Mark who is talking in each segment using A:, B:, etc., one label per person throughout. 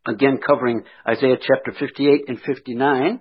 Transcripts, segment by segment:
A: again covering Isaiah chapter 58 and 59.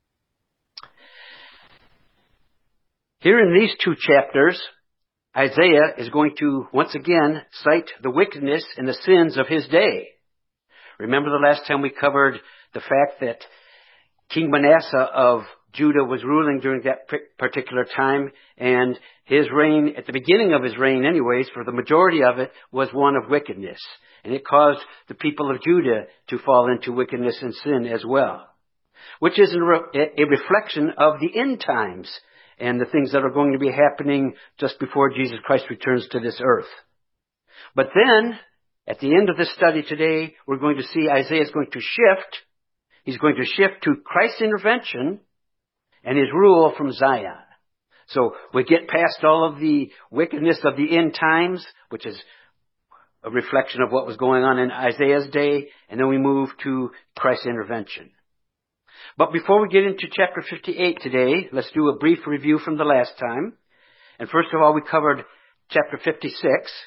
A: Here in these two chapters, Isaiah is going to once again cite the wickedness and the sins of his day. Remember the last time we covered the fact that King Manasseh of Judah was ruling during that particular time, and his reign, at the beginning of his reign anyways, for the majority of it, was one of wickedness. And it caused the people of Judah to fall into wickedness and sin as well, which is a reflection of the end times and the things that are going to be happening just before Jesus Christ returns to this earth. But then, at the end of this study today, we're going to see Isaiah is going to shift. He's going to shift to Christ's intervention and his rule from Zion. So we get past all of the wickedness of the end times, which is a reflection of what was going on in Isaiah's day, and then we move to Christ's intervention. But before we get into chapter 58 today, let's do a brief review from the last time. And first of all, we covered chapter 56.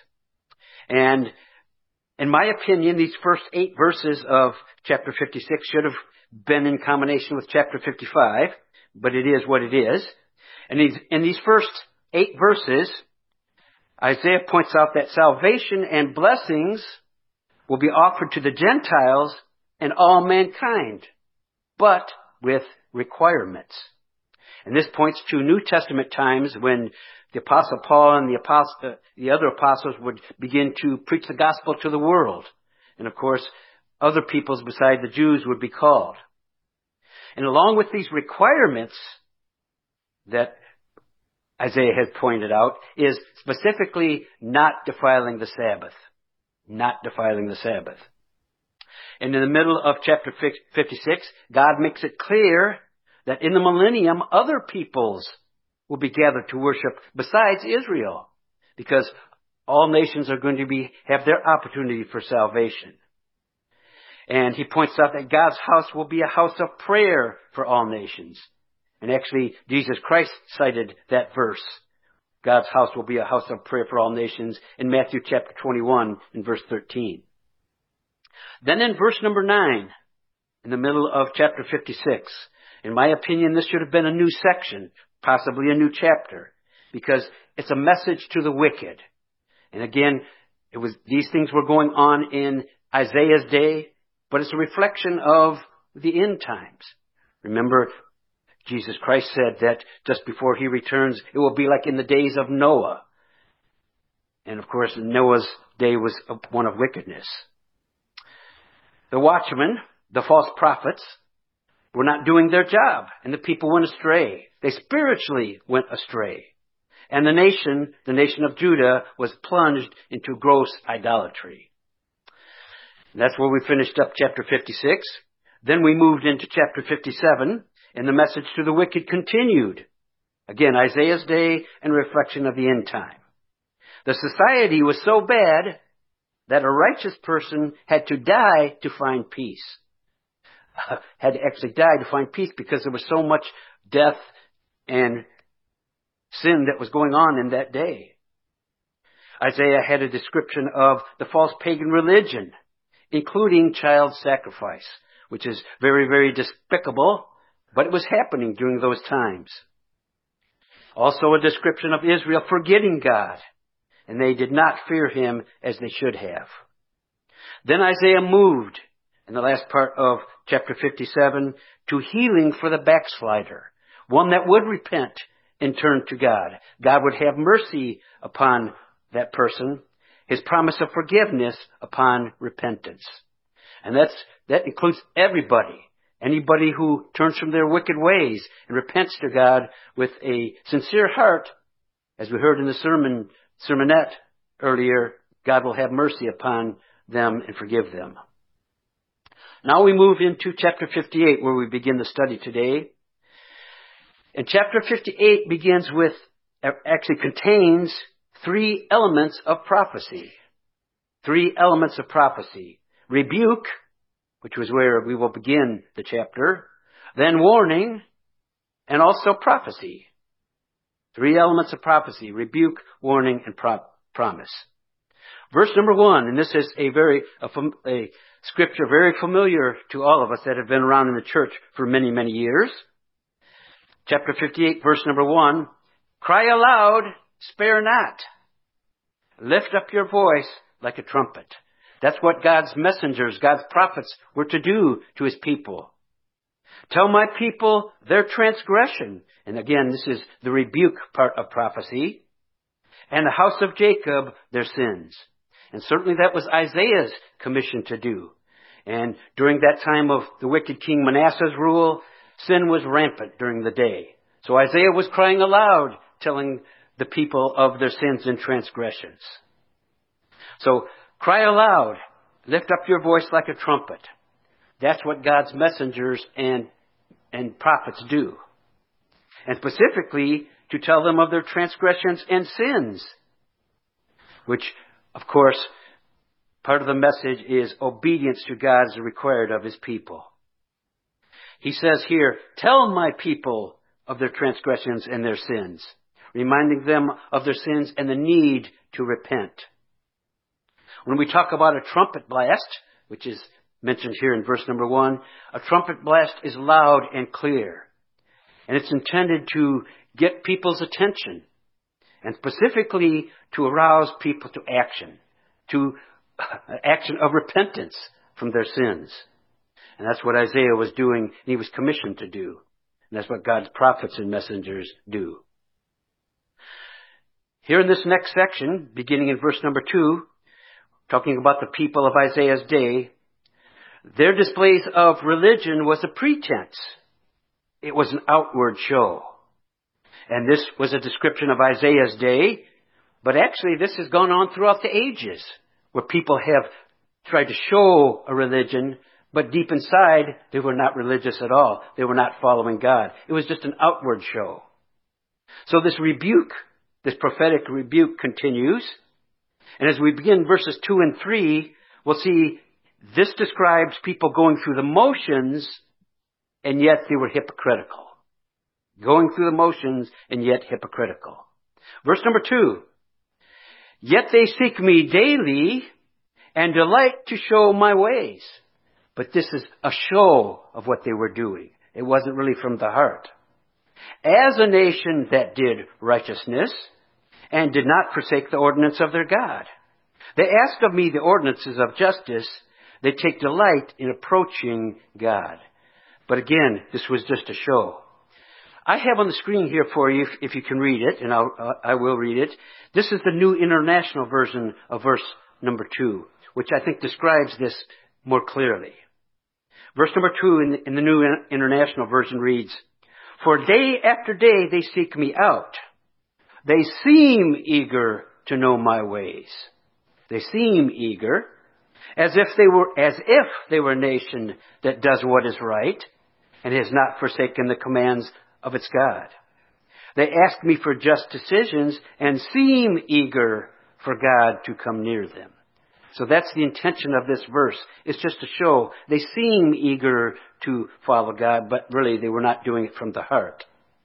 A: And in my opinion, these first 8 verses of chapter 56 should have been in combination with chapter 55, but it is what it is. And in these first 8 verses, Isaiah points out that salvation and blessings will be offered to the Gentiles and all mankind, but with requirements. And this points to New Testament times when the Apostle Paul and the other apostles would begin to preach the gospel to the world. And of course, other peoples besides the Jews would be called. And along with these requirements that Isaiah has pointed out is specifically not defiling the Sabbath. Not defiling the Sabbath. And in the middle of chapter 56, God makes it clear that in the millennium, other peoples will be gathered to worship besides Israel, because all nations are going to have their opportunity for salvation. And he points out that God's house will be a house of prayer for all nations. And actually, Jesus Christ cited that verse. God's house will be a house of prayer for all nations in Matthew chapter 21 and verse 13. Then in verse number 9, in the middle of chapter 56, in my opinion, this should have been a new section, possibly a new chapter, because it's a message to the wicked. And again, these things were going on in Isaiah's day, but it's a reflection of the end times. Remember, Jesus Christ said that just before he returns, it will be like in the days of Noah. And of course, Noah's day was one of wickedness. The watchmen, the false prophets, were not doing their job, and the people went astray. They spiritually went astray. And the nation of Judah, was plunged into gross idolatry. And that's where we finished up chapter 56. Then we moved into chapter 57, and the message to the wicked continued. Again, Isaiah's day and reflection of the end time. The society was so bad that a righteous person had to die to find peace. Had to actually die to find peace because there was so much death and sin that was going on in that day. Isaiah had a description of the false pagan religion, including child sacrifice, which is very, very despicable, but it was happening during those times. Also a description of Israel forgetting God, and they did not fear him as they should have. Then Isaiah moved, in the last part of chapter 57, to healing for the backslider, one that would repent and turn to God. God would have mercy upon that person, his promise of forgiveness upon repentance. And that includes everybody. Anybody who turns from their wicked ways and repents to God with a sincere heart, as we heard in the sermonette earlier, God will have mercy upon them and forgive them. Now we move into chapter 58, where we begin the study today. And chapter 58 actually contains 3 elements of prophecy. 3 elements of prophecy. Rebuke, which was where we will begin the chapter, then warning, and also prophecy. 3 elements of prophecy: rebuke, warning, and promise. Verse number 1, and this is a scripture very familiar to all of us that have been around in the church for many, many years. Chapter 58, verse number 1. Cry aloud, spare not. Lift up your voice like a trumpet. That's what God's messengers, God's prophets were to do to his people. Tell my people their transgression. And again, this is the rebuke part of prophecy. And the house of Jacob their sins. And certainly that was Isaiah's commission to do. And during that time of the wicked King Manasseh's rule, sin was rampant during the day. So Isaiah was crying aloud, telling the people of their sins and transgressions. So cry aloud, lift up your voice like a trumpet. That's what God's messengers and prophets do. And specifically to tell them of their transgressions and sins, which, of course, part of the message is obedience to God is required of his people. He says here, tell my people of their transgressions and their sins, reminding them of their sins and the need to repent. When we talk about a trumpet blast, which is mentioned here in verse number 1, a trumpet blast is loud and clear. And it's intended to get people's attention, and specifically to arouse people to action of repentance from their sins. And that's what Isaiah was doing, and he was commissioned to do. And that's what God's prophets and messengers do. Here in this next section, beginning in verse number 2, talking about the people of Isaiah's day, their displays of religion was a pretense. It was an outward show. And this was a description of Isaiah's day, but actually this has gone on throughout the ages, where people have tried to show a religion, but deep inside, they were not religious at all. They were not following God. It was just an outward show. So this rebuke, this prophetic rebuke continues. And as we begin verses 2 and 3, we'll see this describes people going through the motions, and yet they were hypocritical. Going through the motions, and yet hypocritical. Verse number 2. Yet they seek me daily, and delight to show my ways. But this is a show of what they were doing. It wasn't really from the heart. As a nation that did righteousness, and did not forsake the ordinance of their God. They ask of me the ordinances of justice. They take delight in approaching God. But again, this was just a show. I have on the screen here for you, if you can read it, and I will read it. This is the New International Version of verse number 2, which I think describes this more clearly. Verse number 2 in the New International Version reads, For day after day they seek me out. They seem eager to know my ways. They seem eager, as if they were a nation that does what is right and has not forsaken the commands of its God. They ask me for just decisions and seem eager for God to come near them. So that's the intention of this verse. It's just to show they seem eager to follow God, but really they were not doing it from the heart.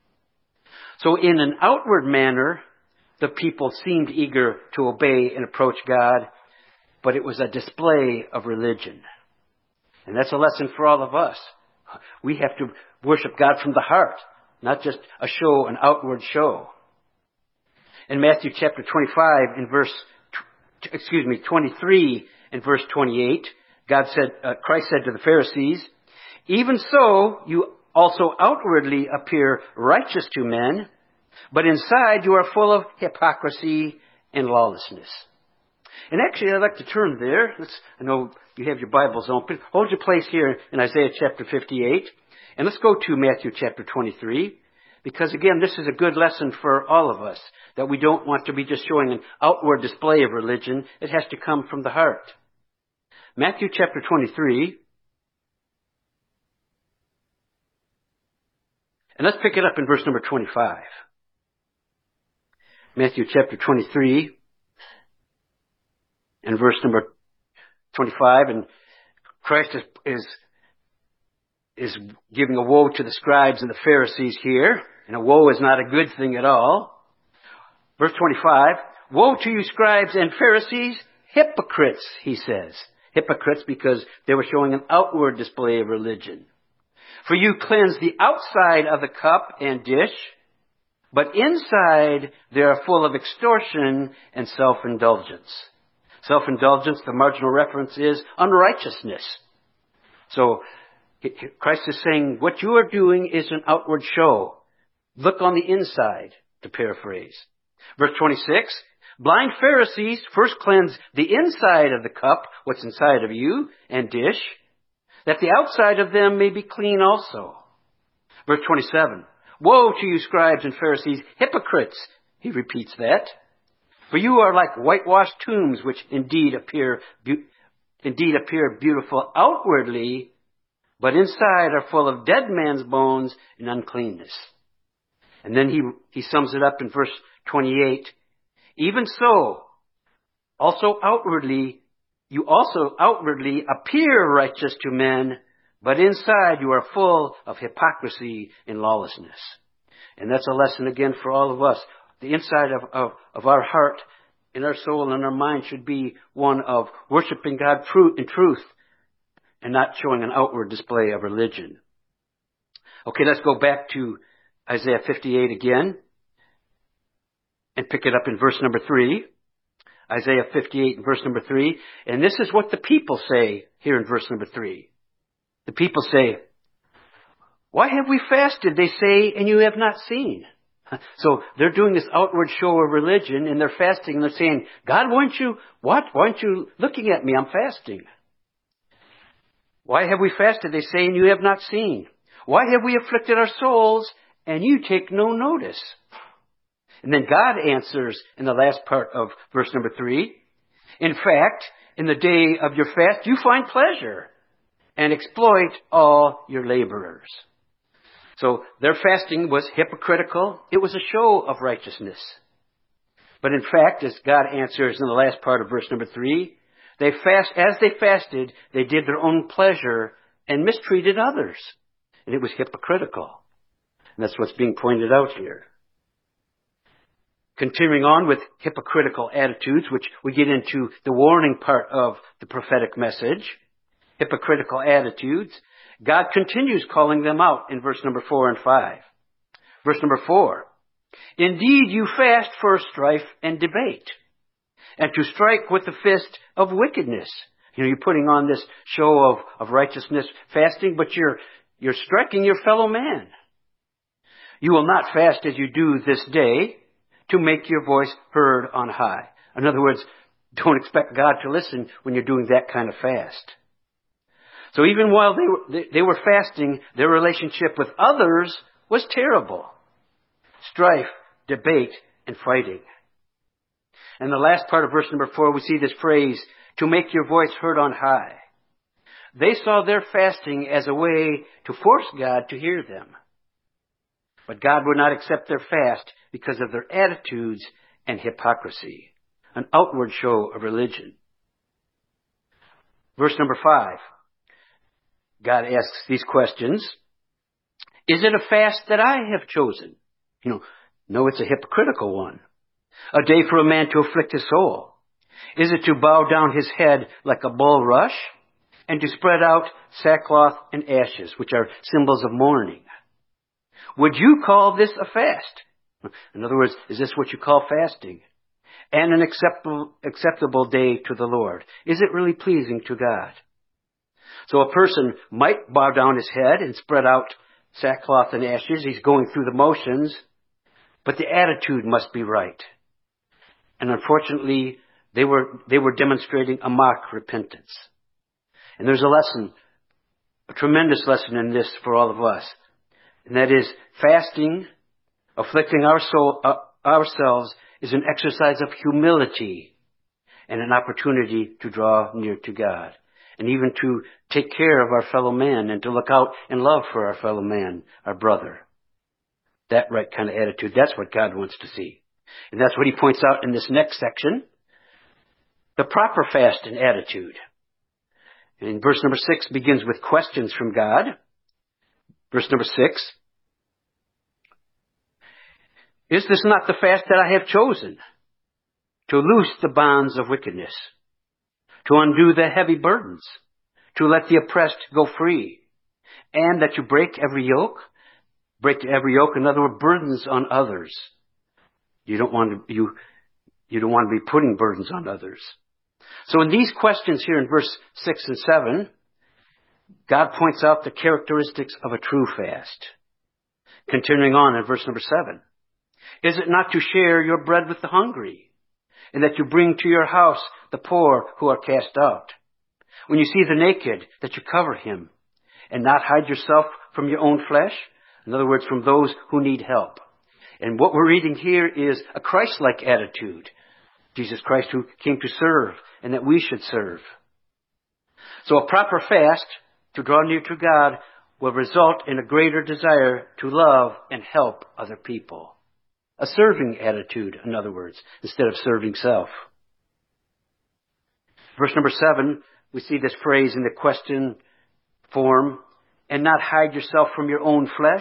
A: So in an outward manner, the people seemed eager to obey and approach God, but it was a display of religion. And that's a lesson for all of us. We have to worship God from the heart, not just a show, an outward show. In Matthew chapter 25 in 23 and verse 28, Christ said to the Pharisees, Even so, you also outwardly appear righteous to men, but inside you are full of hypocrisy and lawlessness. And actually, I'd like to turn there. I know you have your Bibles open. Hold your place here in Isaiah chapter 58. And let's go to Matthew chapter 23. Because again, this is a good lesson for all of us, that we don't want to be just showing an outward display of religion. It has to come from the heart. Matthew chapter 23. And let's pick it up in verse number 25. Matthew chapter 23 and verse number 25. And Christ is giving a woe to the scribes and the Pharisees here. And a woe is not a good thing at all. Verse 25. Woe to you scribes and Pharisees, hypocrites, he says. hypocrites because they were showing an outward display of religion. For you cleanse the outside of the cup and dish, but inside they are full of extortion and self-indulgence. Self-indulgence, the marginal reference is unrighteousness. So Christ is saying, what you are doing is an outward show. Look on the inside, to paraphrase. Verse 26, blind Pharisees, first cleanse the inside of the cup, what's inside of you, and dish, that the outside of them may be clean also. Verse 27, woe to you, scribes and Pharisees, hypocrites! He repeats that. For you are like whitewashed tombs, which indeed appear beautiful outwardly, but inside are full of dead man's bones and uncleanness. And then he sums it up in verse 28. Even so, you also outwardly appear righteous to men, but inside you are full of hypocrisy and lawlessness. And that's a lesson again for all of us. The inside of our heart and our soul and our mind should be one of worshiping God in truth and not showing an outward display of religion. Okay, let's go back to Isaiah 58 again and pick it up in verse number 3. Isaiah 58 and verse number 3. And this is what the people say here in verse number 3. The people say, why have we fasted, they say, and you have not seen? So they're doing this outward show of religion, and they're fasting, and they're saying, God, why aren't you looking at me? I'm fasting. Why have we fasted, they say, and you have not seen? Why have we afflicted our souls, and you take no notice? And then God answers in the last part of verse number 3. In fact, in the day of your fast, you find pleasure and exploit all your laborers. So their fasting was hypocritical. It was a show of righteousness. But in fact, as God answers in the last part of verse number 3, as they fasted, they did their own pleasure and mistreated others. And it was hypocritical. And that's what's being pointed out here. Continuing on with hypocritical attitudes, which we get into the warning part of the prophetic message. Hypocritical attitudes. God continues calling them out in verse number 4 and 5. Verse number 4. Indeed, you fast for strife and debate, and to strike with the fist of wickedness. You're putting on this show of righteousness, fasting, but you're striking your fellow man. You will not fast as you do this day to make your voice heard on high. In other words, don't expect God to listen when you're doing that kind of fast. So even while they were fasting, their relationship with others was terrible. Strife, debate, and fighting. And the last part of verse number 4, we see this phrase, to make your voice heard on high. They saw their fasting as a way to force God to hear them. But God would not accept their fast because of their attitudes and hypocrisy, an outward show of religion. Verse number 5. God asks these questions. Is it a fast that I have chosen? No, it's a hypocritical one. A day for a man to afflict his soul. Is it to bow down his head like a bulrush and to spread out sackcloth and ashes, which are symbols of mourning? Would you call this a fast? In other words, is this what you call fasting? And an acceptable day to the Lord? Is it really pleasing to God? So a person might bow down his head and spread out sackcloth and ashes. He's going through the motions, but the attitude must be right. And unfortunately, they were demonstrating a mock repentance. And there's a lesson, a tremendous lesson in this for all of us. And that is fasting, afflicting ourselves is an exercise of humility and an opportunity to draw near to God. And even to take care of our fellow man and to look out and love for our fellow man, our brother. That right kind of attitude, that's what God wants to see. And that's what he points out in this next section. The proper fast and attitude. And verse number 6 begins with questions from God. Verse number 6. Is this not the fast that I have chosen? To loose the bonds of wickedness, to undo the heavy burdens, to let the oppressed go free, and that you break every yoke. Break every yoke, in other words, burdens on others. You don't want to be putting burdens on others. So in these questions here in verse 6 and 7, God points out the characteristics of a true fast. Continuing on in verse number 7. Is it not to share your bread with the hungry, and that you bring to your house the poor who are cast out? When you see the naked, that you cover him, and not hide yourself from your own flesh? In other words, from those who need help. And what we're reading here is a Christ-like attitude. Jesus Christ who came to serve, and that we should serve. So a proper fast to draw near to God will result in a greater desire to love and help other people. A serving attitude, in other words, instead of serving self. Verse number 7, we see this phrase in the question form, and not hide yourself from your own flesh.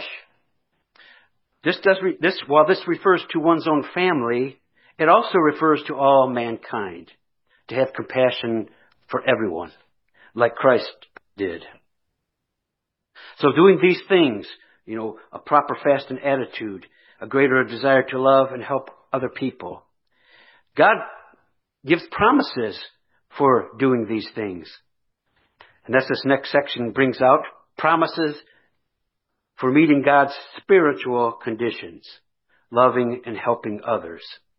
A: While this refers to one's own family, it also refers to all mankind, to have compassion for everyone, like Christ did. So doing these things, a proper fast and attitude, a greater desire to love and help other people. God gives promises for doing these things. And that's this next section brings out, promises for meeting God's spiritual conditions, loving and helping others.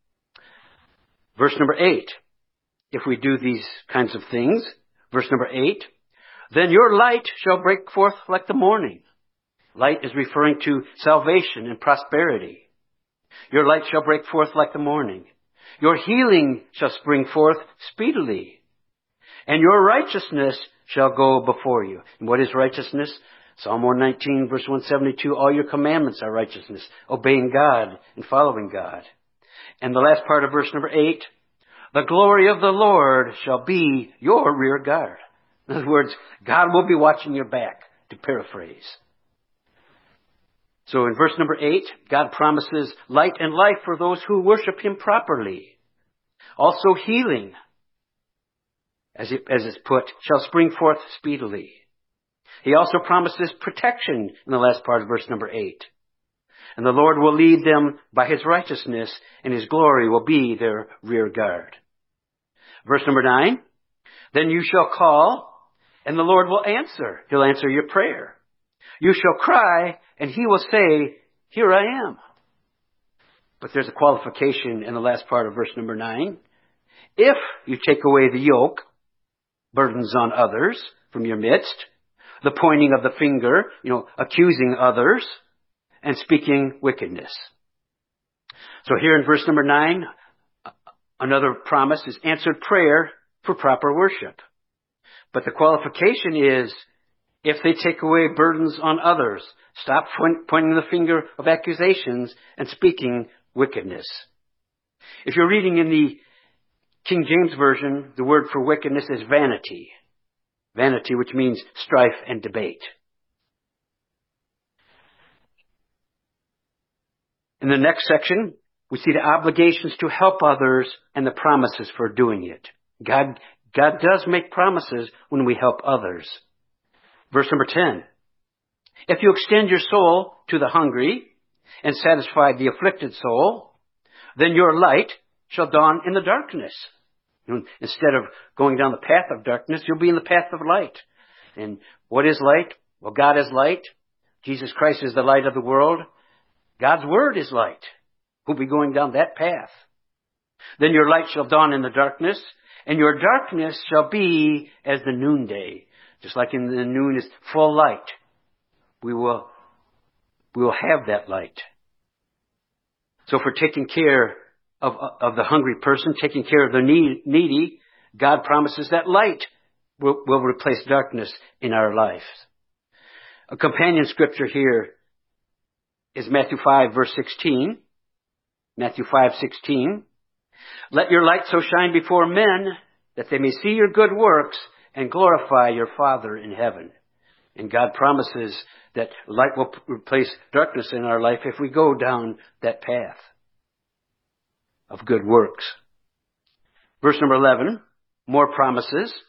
A: Verse number 8, if we do these kinds of things, verse number 8, then your light shall break forth like the morning. Light is referring to salvation and prosperity. Your light shall break forth like the morning. Your healing shall spring forth speedily. And your righteousness shall go before you. And what is righteousness? Psalm 119, verse 172, all your commandments are righteousness, obeying God and following God. And the last part of verse number 8, the glory of the Lord shall be your rear guard. In other words, God will be watching your back, to paraphrase. So in verse number 8, God promises light and life for those who worship Him properly. Also healing, as it's put, shall spring forth speedily. He also promises protection in the last part of verse number 8. And the Lord will lead them by His righteousness, and His glory will be their rear guard. Verse number 9, then you shall call, and the Lord will answer. He'll answer your prayer. You shall cry, and He will say, here I am. But there's a qualification in the last part of verse number 9. If you take away the yoke, burdens on others from your midst, the pointing of the finger, accusing others, and speaking wickedness. So here in verse number 9, another promise is answered prayer for proper worship. But the qualification is, if they take away burdens on others, stop pointing the finger of accusations and speaking wickedness. If you're reading in the King James Version, the word for wickedness is vanity. Vanity, which means strife and debate. In the next section, we see the obligations to help others and the promises for doing it. God does make promises when we help others. Verse number 10. If you extend your soul to the hungry and satisfy the afflicted soul, then your light shall dawn in the darkness. Instead of going down the path of darkness, you'll be in the path of light. And what is light? Well, God is light. Jesus Christ is the light of the world. God's word is light. We'll be going down that path. Then your light shall dawn in the darkness, and your darkness shall be as the noonday. Just like in the noon is full light. We will have that light. So for taking care of the hungry person, taking care of the needy, God promises that light will replace darkness in our lives. A companion scripture here is Matthew 5, verse 16. Matthew 5:16. Let your light so shine before men that they may see your good works and glorify your Father in heaven. And God promises that light will replace darkness in our life if we go down that path of good works. Verse number 11, more promises.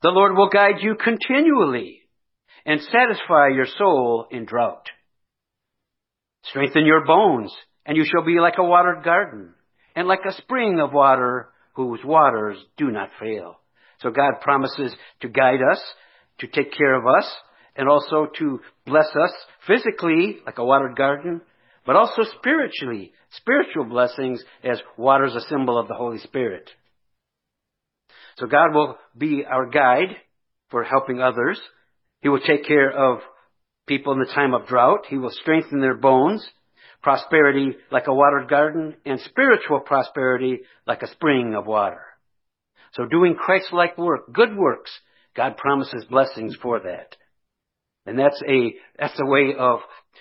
A: The Lord will guide you continually and satisfy your soul in drought. Strengthen your bones, and you shall be like a watered garden, and like a spring of water whose waters do not fail. So God promises to guide us, to take care of us, and also to bless us physically, like a watered garden, but also spiritually, spiritual blessings, as water is a symbol of the Holy Spirit. So God will be our guide for helping others. He will take care of people in the time of drought. He will strengthen their bones, prosperity like a watered garden, and spiritual prosperity like a spring of water. So doing Christ-like work, good works, God promises blessings for that. And that's a way of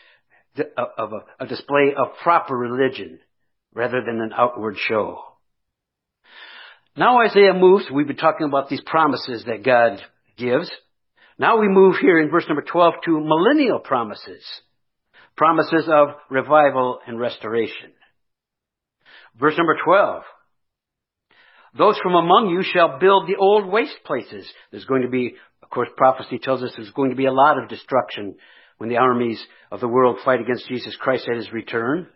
A: a display of proper religion rather than an outward show. Now Isaiah moves, we've been talking about these promises that God gives. Now we move here in verse number 12 to millennial promises. Promises of revival and restoration. Verse number 12. Those from among you shall build the old waste places. There's going to be, of course, prophecy tells us there's going to be a lot of destruction when the armies of the world fight against Jesus Christ at his return.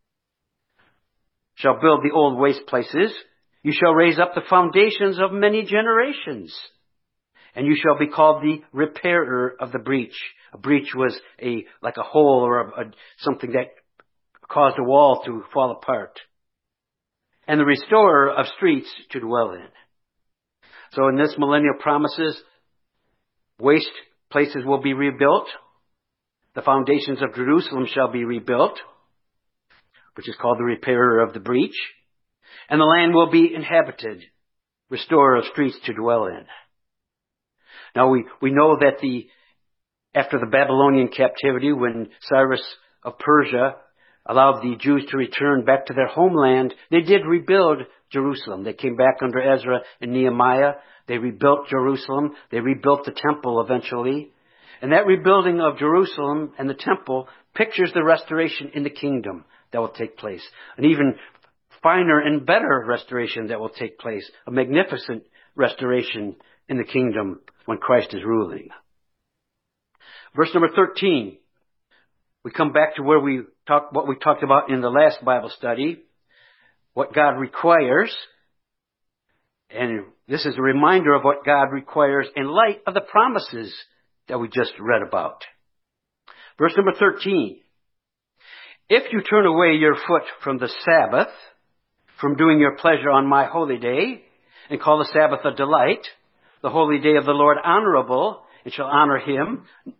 A: Shall build the old waste places. You shall raise up the foundations of many generations. And you shall be called the repairer of the breach. A breach was like a hole or something that caused a wall to fall apart. And the restorer of streets to dwell in. So in this millennial promises, waste places will be rebuilt. The foundations of Jerusalem shall be rebuilt, which is called the repairer of the breach. And the land will be inhabited, restorer of streets to dwell in. Now we know that after the Babylonian captivity, when Cyrus of Persia allowed the Jews to return back to their homeland, they did rebuild Jerusalem. They came back under Ezra and Nehemiah. They rebuilt Jerusalem. They rebuilt the temple eventually. And that rebuilding of Jerusalem and the temple pictures the restoration in the kingdom that will take place. An even finer and better restoration that will take place. A magnificent restoration in the kingdom when Christ is ruling. Verse number 13. We come back to what we talked about in the last Bible study. What God requires. And this is a reminder of what God requires in light of the promises that we just read about. Verse number 13. If you turn away your foot from the Sabbath, from doing your pleasure on my holy day, and call the Sabbath a delight, the holy day of the Lord honorable, and shall honor him,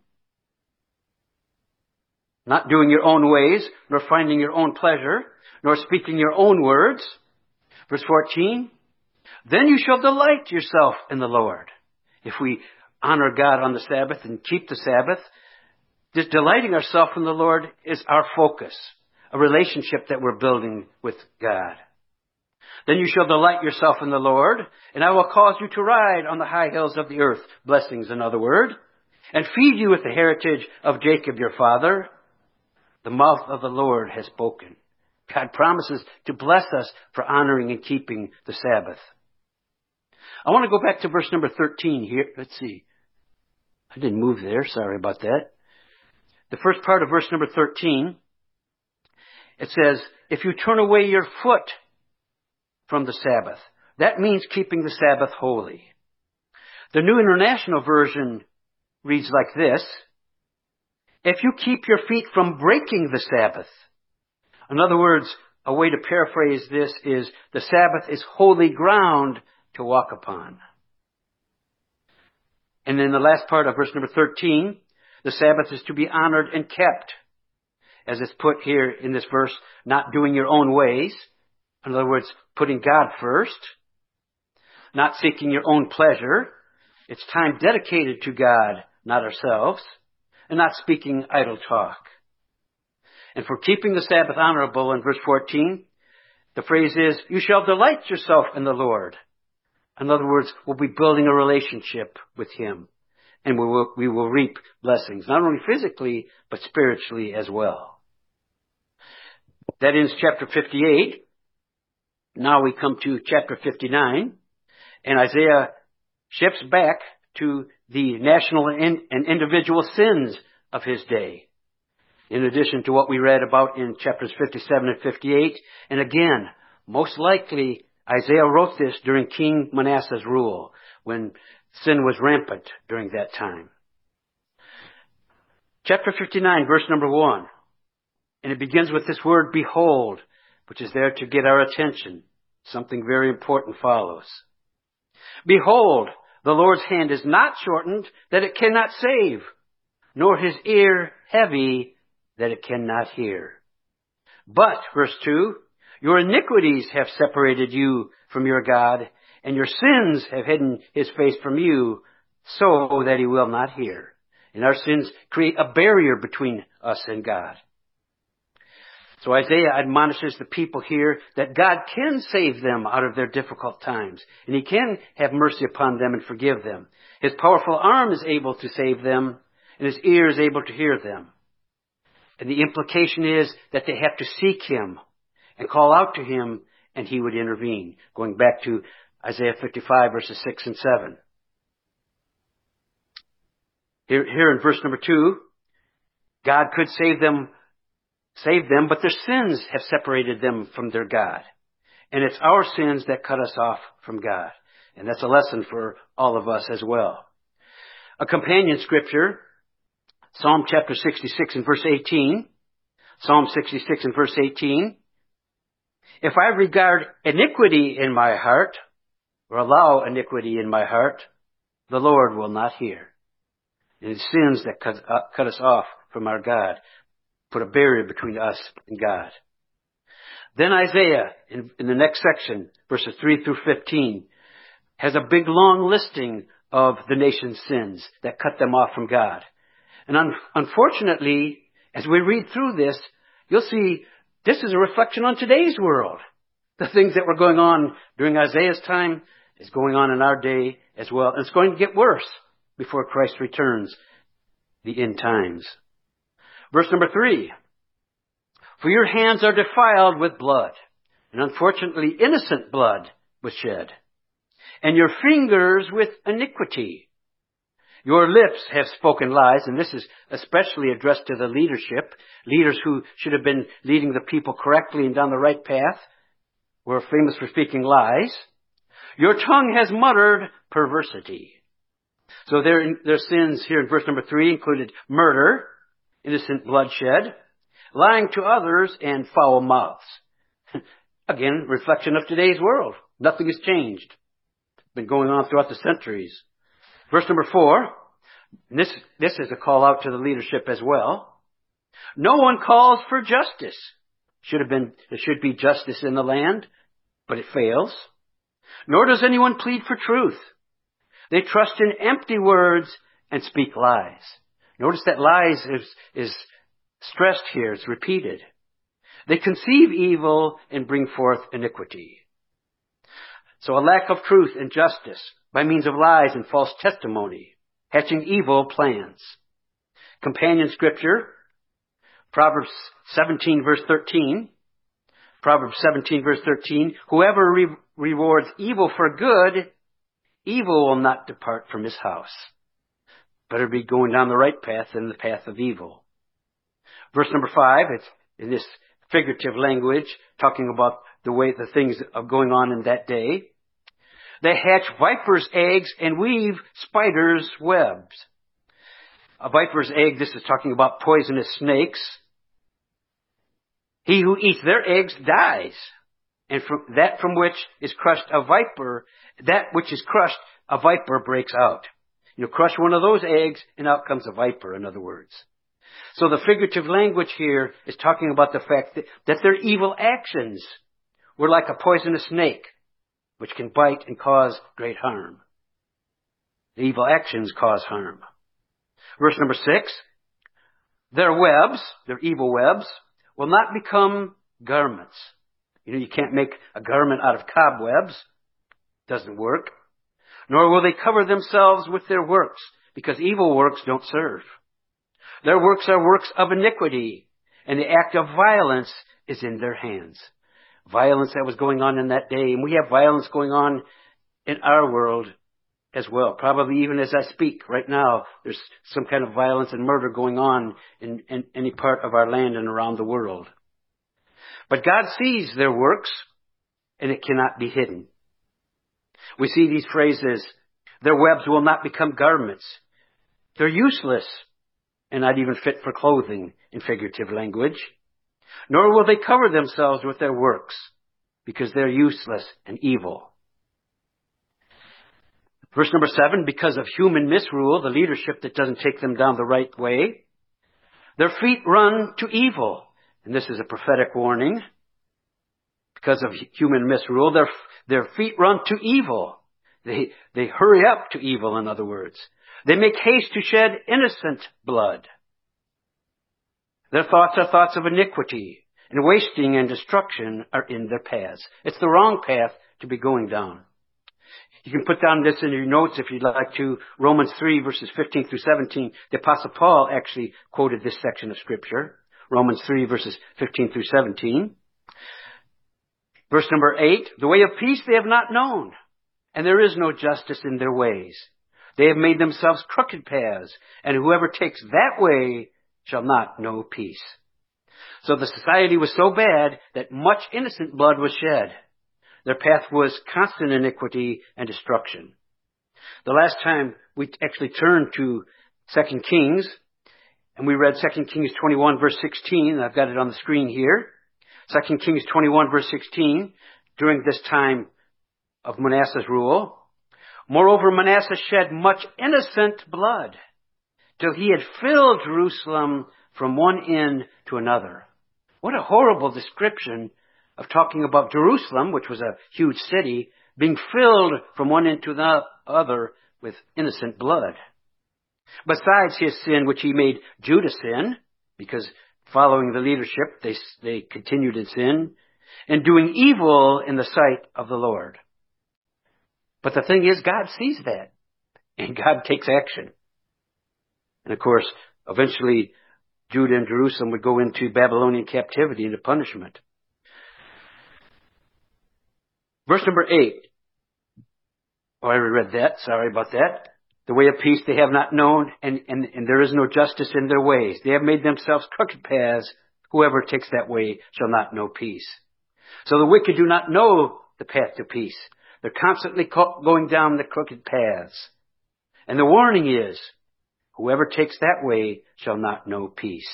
A: not doing your own ways, nor finding your own pleasure, nor speaking your own words. Verse 14. Then you shall delight yourself in the Lord. If we honor God on the Sabbath and keep the Sabbath, this delighting ourselves in the Lord is our focus, a relationship that we're building with God. Then you shall delight yourself in the Lord, and I will cause you to ride on the high hills of the earth, blessings another word, and feed you with the heritage of Jacob your father. The mouth of the Lord has spoken. God promises to bless us for honoring and keeping the Sabbath. I want to go back to verse number 13 here. Let's see. I didn't move there. Sorry about that. The first part of verse number 13, it says, if you turn away your foot from the Sabbath, that means keeping the Sabbath holy. The New International Version reads like this, if you keep your feet from breaking the Sabbath. In other words, a way to paraphrase this is the Sabbath is holy ground to walk upon. And in the last part of verse number 13, the Sabbath is to be honored and kept. As it's put here in this verse, not doing your own ways. In other words, putting God first. Not seeking your own pleasure. It's time dedicated to God, not ourselves. And not speaking idle talk. And for keeping the Sabbath honorable in verse 14, the phrase is, you shall delight yourself in the Lord. In other words, we'll be building a relationship with him. And we will reap blessings, not only physically, but spiritually as well. That ends chapter 58. Now we come to chapter 59. And Isaiah shifts back to the national and individual sins of his day, in addition to what we read about in chapters 57 and 58. And again, most likely, Isaiah wrote this during King Manasseh's rule, when sin was rampant during that time. Chapter 59, verse number 1. And it begins with this word, behold, which is there to get our attention. Something very important follows. Behold, the Lord's hand is not shortened that it cannot save, nor his ear heavy that it cannot hear. But, verse 2, your iniquities have separated you from your God, and your sins have hidden his face from you, so that he will not hear. And our sins create a barrier between us and God. So Isaiah admonishes the people here that God can save them out of their difficult times, and he can have mercy upon them and forgive them. His powerful arm is able to save them, and his ear is able to hear them. And the implication is that they have to seek him and call out to him, and he would intervene. Going back to Isaiah 55, verses 6 and 7. Here in verse number 2, God could save them, but their sins have separated them from their God. And it's our sins that cut us off from God. And that's a lesson for all of us as well. A companion scripture, Psalm chapter 66 and verse 18. Psalm 66 and verse 18. If I regard iniquity in my heart, or allow iniquity in my heart, the Lord will not hear. And it's sins that cut us off from our God, put a barrier between us and God. Then Isaiah, in the next section, verses 3 through 15, has a big long listing of the nation's sins that cut them off from God. And unfortunately, as we read through this, you'll see this is a reflection on today's world. The things that were going on during Isaiah's time is going on in our day as well. And it's going to get worse before Christ returns, the end times. Verse number 3. For your hands are defiled with blood, and unfortunately innocent blood was shed, and your fingers with iniquity. Your lips have spoken lies, and this is especially addressed to the leadership. Leaders who should have been leading the people correctly and down the right path were famous for speaking lies. Your tongue has muttered perversity. So their sins here in verse number 3 included murder, innocent bloodshed, lying to others, and foul mouths. Again, reflection of today's world. Nothing has changed. It's been going on throughout the centuries. Verse number 4, this is a call out to the leadership as well. No one calls for justice. There should be justice in the land, but it fails. Nor does anyone plead for truth. They trust in empty words and speak lies. Notice that lies is stressed here. It's repeated. They conceive evil and bring forth iniquity. So a lack of truth and justice by means of lies and false testimony, hatching evil plans. Companion scripture, Proverbs 17 verse 13. Proverbs 17 verse 13. Whoever rewards evil for good, evil will not depart from his house. Better be going down the right path than the path of evil. Verse number 5, it's in this figurative language, talking about the way the things are going on in that day. They hatch viper's eggs and weave spider's webs. A viper's egg, this is talking about poisonous snakes. He who eats their eggs dies. And from which is crushed a viper, that which is crushed, a viper breaks out. You crush one of those eggs, and out comes a viper, in other words. So the figurative language here is talking about the fact that their evil actions were like a poisonous snake, which can bite and cause great harm. The evil actions cause harm. Verse number 6, their webs, their evil webs, will not become garments. You can't make a garment out of cobwebs. Doesn't work. Nor will they cover themselves with their works, because evil works don't serve. Their works are works of iniquity, and the act of violence is in their hands. Violence that was going on in that day, and we have violence going on in our world as well. Probably even as I speak right now, there's some kind of violence and murder going on in any part of our land and around the world. But God sees their works, and it cannot be hidden. We see these phrases, their webs will not become garments. They're useless and not even fit for clothing in figurative language. Nor will they cover themselves with their works, because they're useless and evil. Verse number 7, because of human misrule, the leadership that doesn't take them down the right way, their feet run to evil. And this is a prophetic warning. Because of human misrule, their feet run to evil. They hurry up to evil, in other words. They make haste to shed innocent blood. Their thoughts are thoughts of iniquity, and wasting and destruction are in their paths. It's the wrong path to be going down. You can put down this in your notes if you'd like to. Romans 3, verses 15 through 17. The Apostle Paul actually quoted this section of Scripture. Romans 3, verses 15 through 17. Verse number 8, the way of peace they have not known, and there is no justice in their ways. They have made themselves crooked paths, and whoever takes that way shall not know peace. So the society was so bad that much innocent blood was shed. Their path was constant iniquity and destruction. The last time we actually turned to 2 Kings, and we read 2 Kings 21, verse 16. I've got it on the screen here. 2 Kings 21, verse 16, during this time of Manasseh's rule. Moreover, Manasseh shed much innocent blood, till he had filled Jerusalem from one end to another. What a horrible description of talking about Jerusalem, which was a huge city, being filled from one end to the other with innocent blood. Besides his sin, which he made Judah sin, because following the leadership, they continued in sin, and doing evil in the sight of the Lord. But the thing is, God sees that, and God takes action. And of course, eventually, Judah and Jerusalem would go into Babylonian captivity, into punishment. Verse number 8. Oh, I already read that. Sorry about that. The way of peace they have not known, and there is no justice in their ways. They have made themselves crooked paths. Whoever takes that way shall not know peace. So the wicked do not know the path to peace. They're constantly going down the crooked paths. And the warning is, whoever takes that way shall not know peace.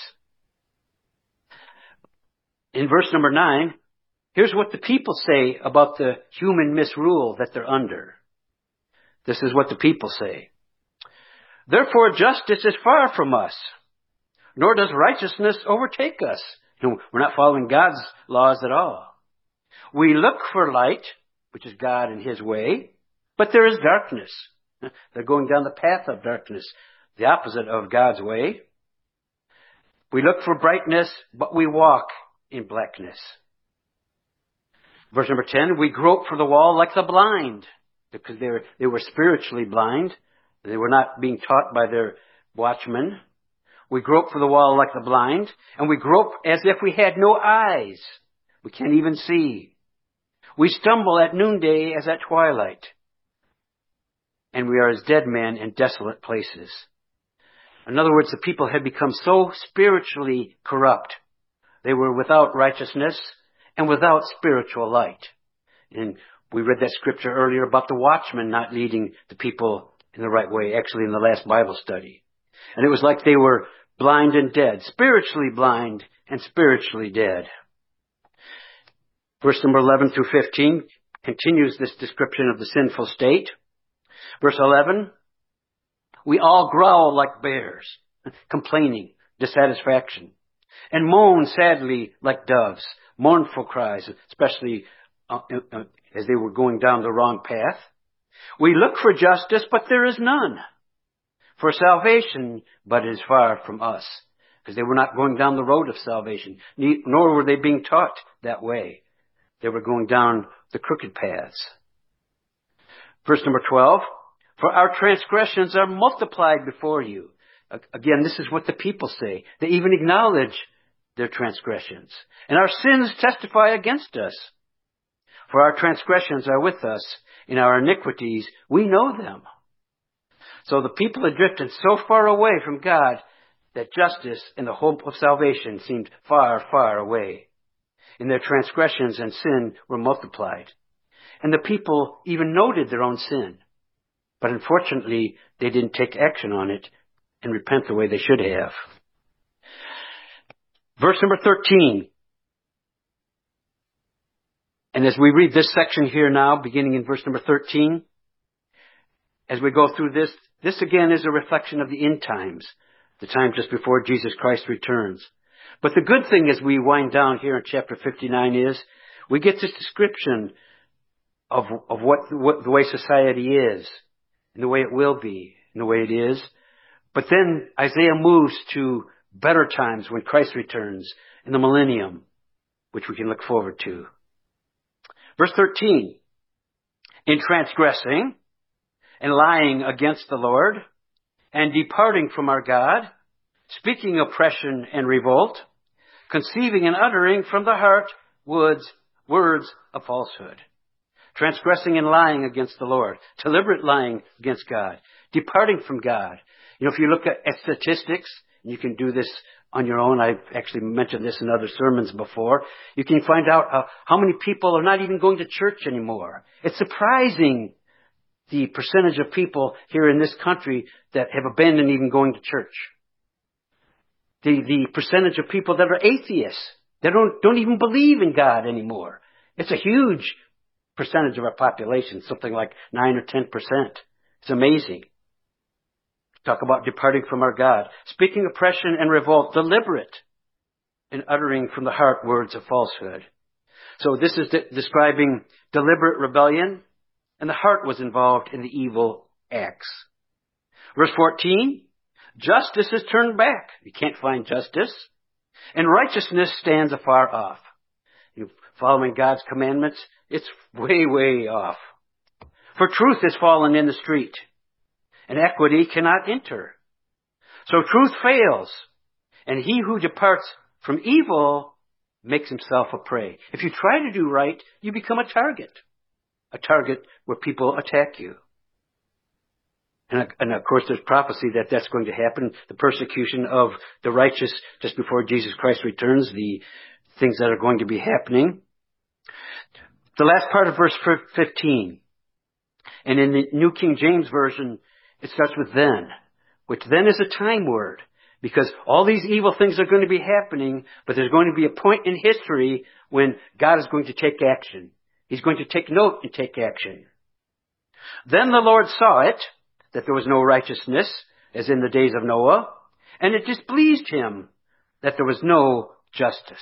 A: In verse number 9, here's what the people say about the human misrule that they're under. This is what the people say. Therefore justice is far from us, nor does righteousness overtake us. We're not following God's laws at all. We look for light, which is God and His way, but there is darkness. They're going down the path of darkness, the opposite of God's way. We look for brightness, but we walk in blackness. Verse number 10, we grope for the wall like the blind, because they were spiritually blind. They were not being taught by their watchmen. We grope for the wall like the blind, and we grope as if we had no eyes. We can't even see. We stumble at noonday as at twilight, and we are as dead men in desolate places. In other words, the people had become so spiritually corrupt. They were without righteousness and without spiritual light. And we read that scripture earlier about the watchmen not leading the people in the right way, actually in the last Bible study. And it was like they were blind and dead, spiritually blind and spiritually dead. Verse number 11 through 15 continues this description of the sinful state. Verse 11, we all growl like bears, complaining, dissatisfaction, and moan sadly like doves, mournful cries, especially as they were going down the wrong path. We look for justice, but there is none. For salvation, but it is far from us. Because they were not going down the road of salvation, nor were they being taught that way. They were going down the crooked paths. Verse number 12, for our transgressions are multiplied before you. Again, this is what the people say. They even acknowledge their transgressions. And our sins testify against us. For our transgressions are with us, and our iniquities, we know them. So the people had drifted so far away from God that justice and the hope of salvation seemed far, far away. And their transgressions and sin were multiplied. And the people even noted their own sin. But unfortunately, they didn't take action on it and repent the way they should have. Verse number 13. And as we read this section here now, beginning in verse number 13, as we go through this again is a reflection of the end times, the time just before Jesus Christ returns. But the good thing as we wind down here in chapter 59 is we get this description of what the way society is, and the way it will be, and the way it is. But then Isaiah moves to better times when Christ returns in the millennium, which we can look forward to. Verse 13, in transgressing and lying against the Lord and departing from our God, speaking oppression and revolt, conceiving and uttering from the heart words of falsehood. Transgressing and lying against the Lord. Deliberate lying against God. Departing from God. You know, if you look at statistics, and you can do this on your own. I've actually mentioned this in other sermons before. You can find out how many people are not even going to church anymore. It's surprising the percentage of people here in this country that have abandoned even going to church. The percentage of people that are atheists, that don't even believe in God anymore. It's a huge percentage of our population, something like 9 or 10%. It's amazing. Talk about departing from our God. Speaking oppression and revolt, deliberate, and uttering from the heart words of falsehood. So this is describing deliberate rebellion, and the heart was involved in the evil acts. Verse 14, justice is turned back. You can't find justice. And righteousness stands afar off. You following God's commandments, it's way, way off. For truth is fallen in the street, and equity cannot enter. So truth fails, and he who departs from evil makes himself a prey. If you try to do right, you become a target where people attack you. And of course, there's prophecy that that's going to happen, the persecution of the righteous just before Jesus Christ returns, the things that are going to be happening. The last part of verse 15, and in the New King James Version, it starts with then, which then is a time word, because all these evil things are going to be happening, but there's going to be a point in history when God is going to take action. He's going to take note and take action. Then the Lord saw it, that there was no righteousness, as in the days of Noah, and it displeased him that there was no justice.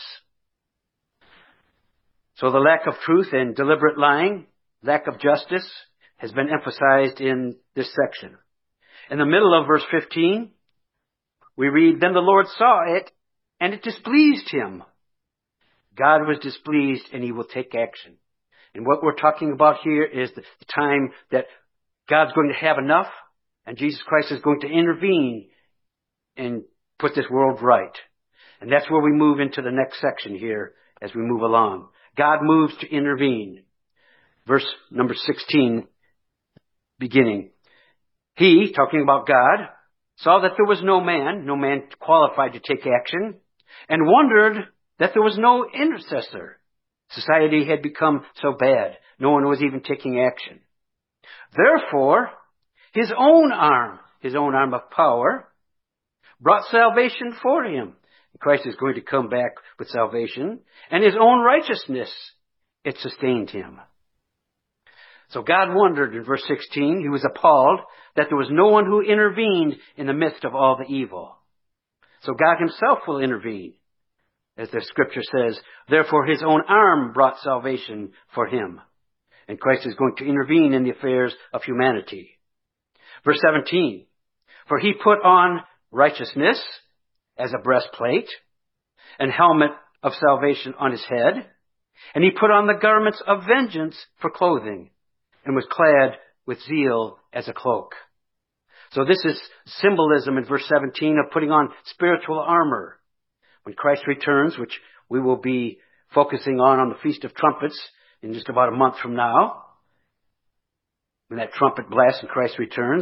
A: So the lack of truth and deliberate lying, lack of justice, has been emphasized in this section. In the middle of verse 15, we read, then the Lord saw it, and it displeased him. God was displeased, and he will take action. And what we're talking about here is the time that God's going to have enough, and Jesus Christ is going to intervene and put this world right. And that's where we move into the next section here as we move along. God moves to intervene. Verse number 16, beginning. He, talking about God, saw that there was no man qualified to take action, and wondered that there was no intercessor. Society had become so bad, no one was even taking action. Therefore, his own arm of power, brought salvation for him. Christ is going to come back with salvation, and his own righteousness, it sustained him. So God wondered in verse 16, he was appalled that there was no one who intervened in the midst of all the evil. So God himself will intervene. As the scripture says, therefore his own arm brought salvation for him. And Christ is going to intervene in the affairs of humanity. Verse 17, for he put on righteousness as a breastplate, and helmet of salvation on his head, and he put on the garments of vengeance for clothing, and was clad with zeal as a cloak. So this is symbolism in verse 17 of putting on spiritual armor. When Christ returns, which we will be focusing on the Feast of Trumpets in just about a month from now, when that trumpet blasts and Christ returns,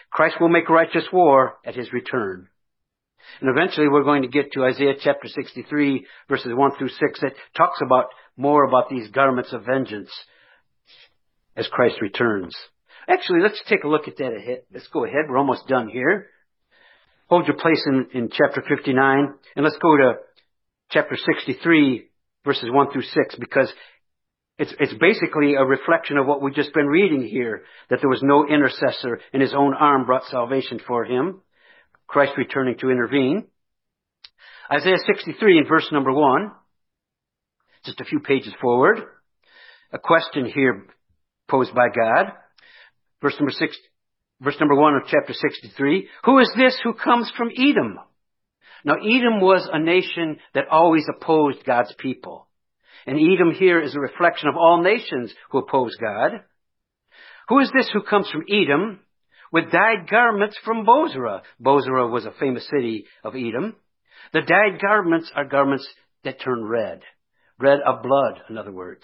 A: Christ will make righteous war at his return. And eventually we're going to get to Isaiah chapter 63, verses 1 through 6, that talks about more about these garments of vengeance as Christ returns. Actually, let's take a look at that ahead. Let's go ahead. We're almost done here. Hold your place in chapter 59, and let's go to chapter 63, verses 1 through 6, because it's basically a reflection of what we've just been reading here, that there was no intercessor, and his own arm brought salvation for him. Christ returning to intervene. Isaiah 63 in verse number 1, just a few pages forward. A question here posed by God. Verse number 1 of chapter 63. Who is this who comes from Edom? Now Edom was a nation that always opposed God's people. And Edom here is a reflection of all nations who oppose God. Who is this who comes from Edom with dyed garments from Bozrah? Bozrah was a famous city of Edom. The dyed garments are garments that turn red. Red of blood, in other words.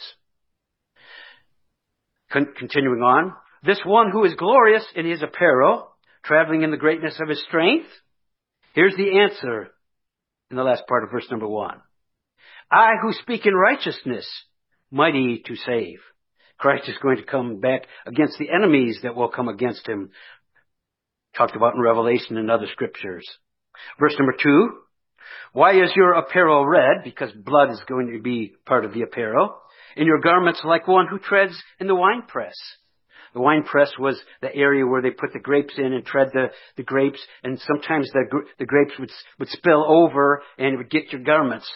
A: Continuing on. This one who is glorious in his apparel, traveling in the greatness of his strength. Here's the answer in the last part of verse number 1. I who speak in righteousness, mighty to save. Christ is going to come back against the enemies that will come against him. Talked about in Revelation and other scriptures. Verse number 2. Why is your apparel red? Because blood is going to be part of the apparel. And your garments like one who treads in the winepress. The winepress was the area where they put the grapes in and tread the grapes. And sometimes the grapes would spill over and it would get your garments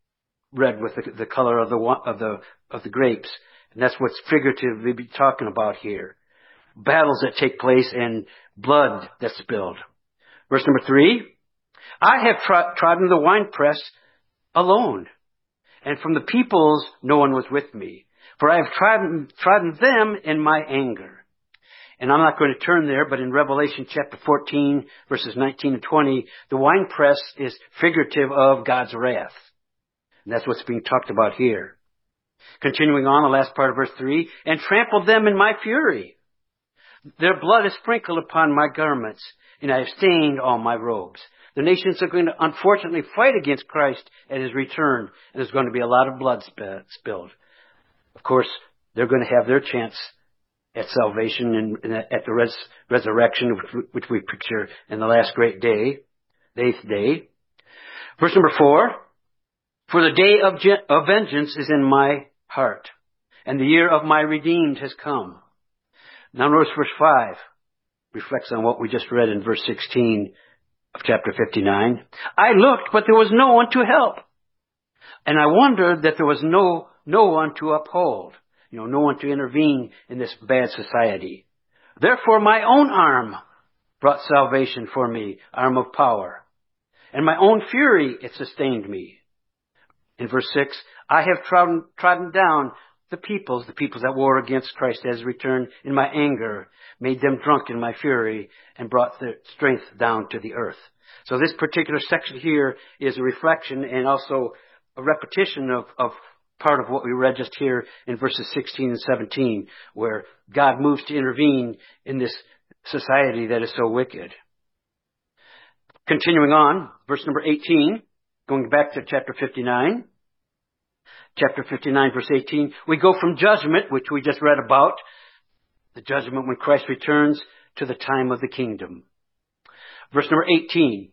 A: red with the color of the grapes. And that's what's figuratively be talking about here. Battles that take place and blood that's spilled. Verse number 3. I have trodden the winepress alone, and from the peoples no one was with me. For I have trodden them in my anger. And I'm not going to turn there, but in Revelation chapter 14, verses 19 and 20, the winepress is figurative of God's wrath. And that's what's being talked about here. Continuing on, the last part of verse 3, and trampled them in my fury. Their blood is sprinkled upon my garments, and I have stained all my robes. The nations are going to unfortunately fight against Christ at his return, and there's going to be a lot of blood spilled. Of course, they're going to have their chance at salvation and at the resurrection, which we picture in the last great day, the 8th day. Verse number 4, for the day of vengeance is in my heart, and the year of my redeemed has come. Now notice verse 5 reflects on what we just read in verse 16 of chapter 59. I looked, but there was no one to help. And I wondered that there was no one to uphold. No one to intervene in this bad society. Therefore my own arm brought salvation for me, arm of power. And my own fury, it sustained me. In verse 6, I have trodden down the peoples that war against Christ as return in my anger, made them drunk in my fury, and brought their strength down to the earth. So this particular section here is a reflection and also a repetition of part of what we read just here in verses 16 and 17, where God moves to intervene in this society that is so wicked. Continuing on, verse number 18, going back to chapter 59. Chapter 59, verse 18, we go from judgment, which we just read about, the judgment when Christ returns, to the time of the kingdom. Verse number 18.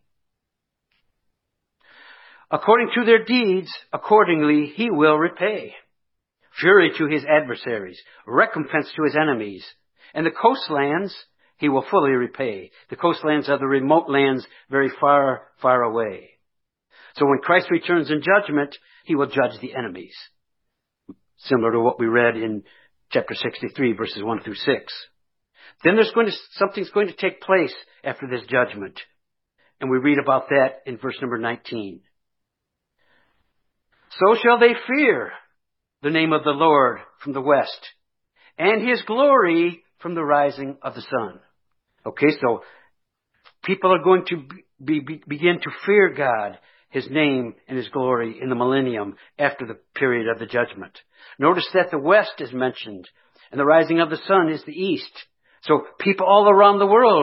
A: According to their deeds, accordingly he will repay. Fury to his adversaries, recompense to his enemies. And the coastlands he will fully repay. The coastlands are the remote lands very far, far away. So when Christ returns in judgment, he will judge the enemies. Similar to what we read in chapter 63, verses 1 through 6. Then something's going to take place after this judgment. And we read about that in verse number 19. So shall they fear the name of the Lord from the west, and his glory from the rising of the sun. Okay, so people are going to begin to fear God, his name, and his glory in the millennium after the period of the judgment. Notice that the west is mentioned, and the rising of the sun is the east. So people all around the world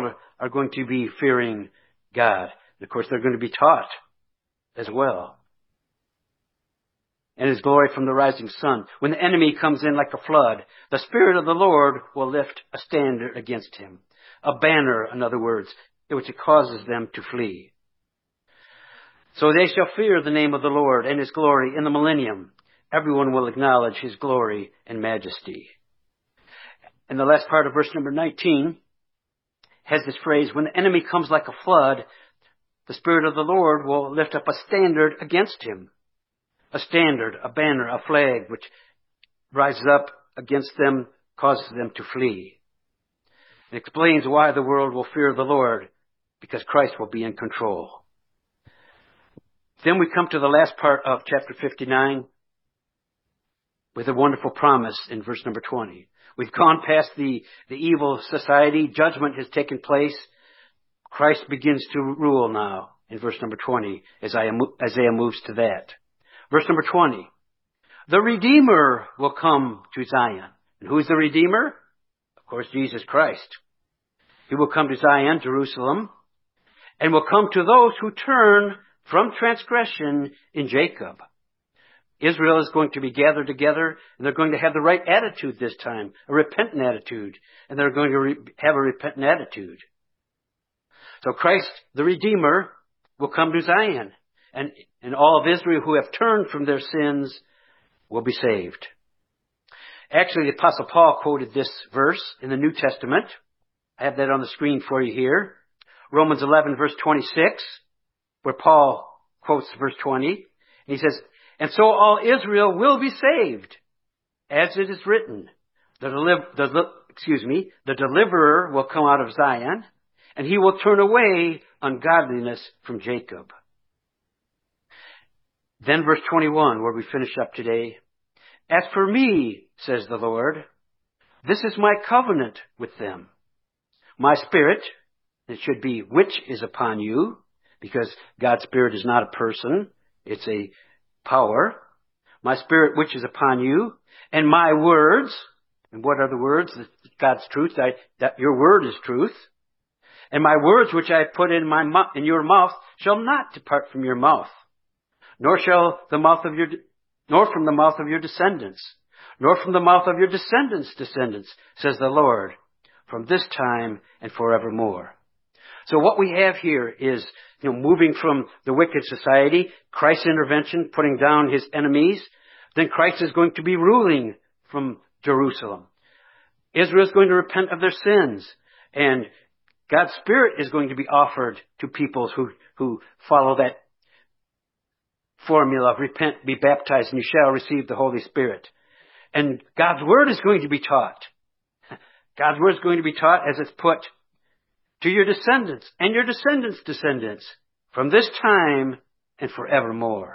A: are going to be fearing God. And of course, they're going to be taught as well. And His glory from the rising sun. When the enemy comes in like a flood, the Spirit of the Lord will lift a standard against him. A banner, in other words, which causes them to flee. So they shall fear the name of the Lord and His glory in the millennium. Everyone will acknowledge His glory and majesty. And the last part of verse number 19 has this phrase, when the enemy comes like a flood, the Spirit of the Lord will lift up a standard against him. A standard, a banner, a flag, which rises up against them, causes them to flee. It explains why the world will fear the Lord, because Christ will be in control. Then we come to the last part of chapter 59 with a wonderful promise in verse number 20. We've gone past the evil society. Judgment has taken place. Christ begins to rule now in verse number 20 as Isaiah moves to that. Verse number 20. The Redeemer will come to Zion. And who's the Redeemer? Of course, Jesus Christ. He will come to Zion, Jerusalem, and will come to those who turn from transgression in Jacob. Israel is going to be gathered together, and they're going to have the right attitude this time, a repentant attitude, and they're going to have a repentant attitude. So Christ, the Redeemer, will come to Zion, and all of Israel who have turned from their sins will be saved. Actually, the Apostle Paul quoted this verse in the New Testament. I have that on the screen for you here. Romans 11, verse 26, where Paul quotes verse 20. He says, and so all Israel will be saved, as it is written. The deliverer will come out of Zion, and he will turn away ungodliness from Jacob. Then verse 21, where we finish up today. As for me, says the Lord, this is my covenant with them. My Spirit, it should be which is upon you, because God's Spirit is not a person, it's a power. My Spirit which is upon you, and my words, and what are the words? God's truth, that your word is truth. And my words which I have put in your mouth shall not depart from your mouth, nor from the mouth of your descendants, nor from the mouth of your descendants' descendants, says the Lord, from this time and forevermore. So what we have here is, moving from the wicked society, Christ's intervention, putting down his enemies. Then Christ is going to be ruling from Jerusalem. Israel is going to repent of their sins, and God's Spirit is going to be offered to peoples who follow that formula of repent, be baptized, and you shall receive the Holy Spirit. And God's Word is going to be taught. God's Word is going to be taught as it's put to your descendants and your descendants' descendants from this time and forevermore.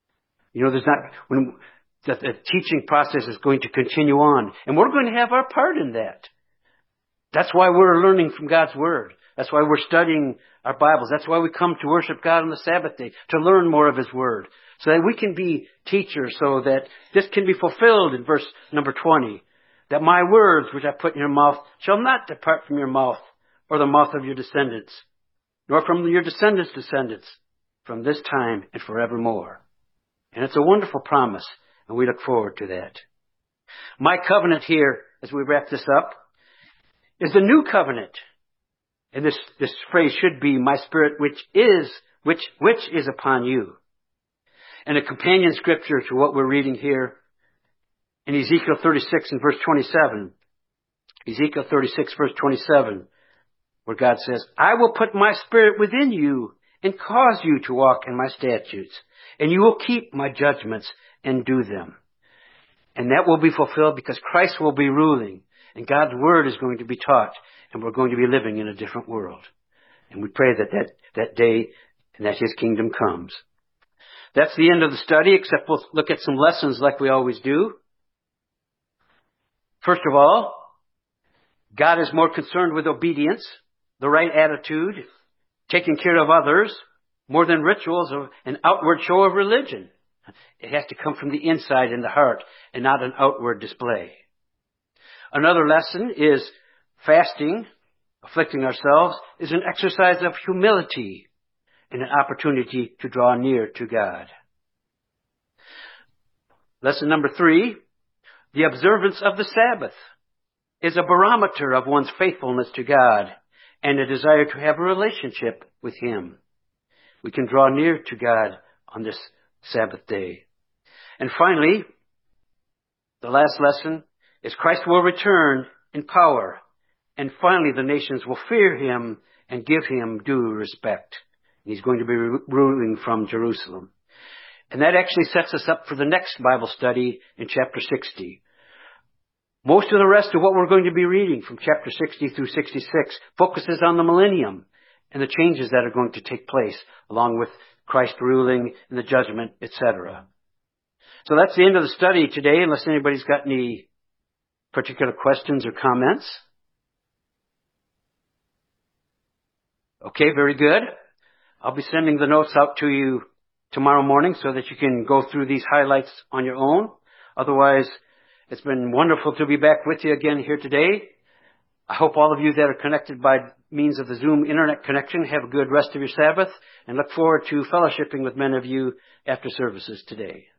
A: The teaching process is going to continue on, and we're going to have our part in that. That's why we're learning from God's Word. That's why we're studying our Bibles. That's why we come to worship God on the Sabbath day, to learn more of His Word, so that we can be teachers, so that this can be fulfilled in verse number 20, that my words which I put in your mouth shall not depart from your mouth or the mouth of your descendants, nor from your descendants' descendants, from this time and forevermore. And it's a wonderful promise, and we look forward to that. My covenant here, as we wrap this up, is the new covenant. And this phrase should be, my Spirit which is upon you. And a companion scripture to what we're reading here in Ezekiel 36 and verse 27. Ezekiel 36 verse 27, where God says, I will put my Spirit within you and cause you to walk in my statutes, and you will keep my judgments and do them. And that will be fulfilled because Christ will be ruling, and God's Word is going to be taught, and we're going to be living in a different world. And we pray that day and that His kingdom comes. That's the end of the study, except we'll look at some lessons like we always do. First of all, God is more concerned with obedience, the right attitude, taking care of others, more than rituals of an outward show of religion. It has to come from the inside in the heart and not an outward display. Another lesson is fasting, afflicting ourselves is an exercise of humility and an opportunity to draw near to God. Lesson number 3, the observance of the Sabbath is a barometer of one's faithfulness to God and a desire to have a relationship with Him. We can draw near to God on this Sabbath day. And finally, the last lesson is Christ will return in power, and finally the nations will fear Him and give Him due respect. He's going to be ruling from Jerusalem. And that actually sets us up for the next Bible study in chapter 60. Most of the rest of what we're going to be reading from chapter 60 through 66 focuses on the millennium and the changes that are going to take place along with Christ ruling and the judgment, etc. So that's the end of the study today, unless anybody's got any particular questions or comments. Okay, very good. I'll be sending the notes out to you tomorrow morning so that you can go through these highlights on your own. Otherwise, it's been wonderful to be back with you again here today. I hope all of you that are connected by means of the Zoom internet connection have a good rest of your Sabbath and look forward to fellowshipping with many of you after services today.